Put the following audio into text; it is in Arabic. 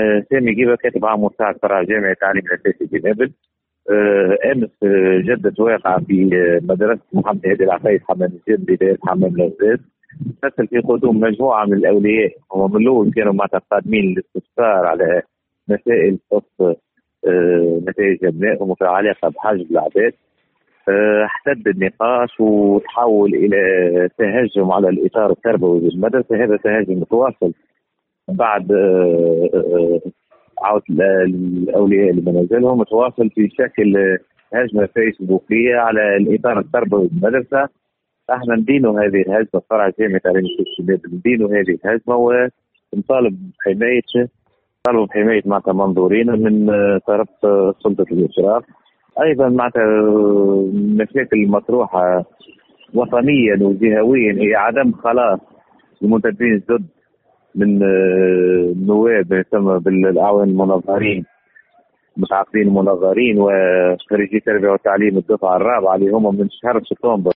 سامي جيبه كاتب عام مساعد فرع جامعة تعليم الأساسي بنابل. أمس جدت واقعة في مدرسة محمد هادي العفايس حمام الزين بداية حمام الأزاز. مثل في قدوم مجموعة من الأولياء، هم من الأول كانوا قادمين للاستفسار على مسائل تخص نتائج أبنائهم وفي علاقة بحجب الأعداد. احتد النقاش وتحول إلى تهجم على الإطار التربوي بالمدرسة. هذا تهجم متواصل بعد عودة الأولياء لمنازلهم، متواصل في شكل هجمة فيسبوكية على الإطار التربوي بالمدرسة. احنا ندينوا هذه الهجمة فرع جامعة تعليم الشباب، ندينوا هذه الهجمة ونطالب بحماية معناتها منظورين من طرف سلطة الإشراف. أيضا معناتها المشاكل المطروحة وطنيا وجهويا هي عدم خلاص المنتدبين الجدد من النواب يسمى بالاعوان المنظرين، متعاقدين المنظرين وخريجي التربيه والتعليم الدفعه الرابعه اللي هم من شهر سبتمبر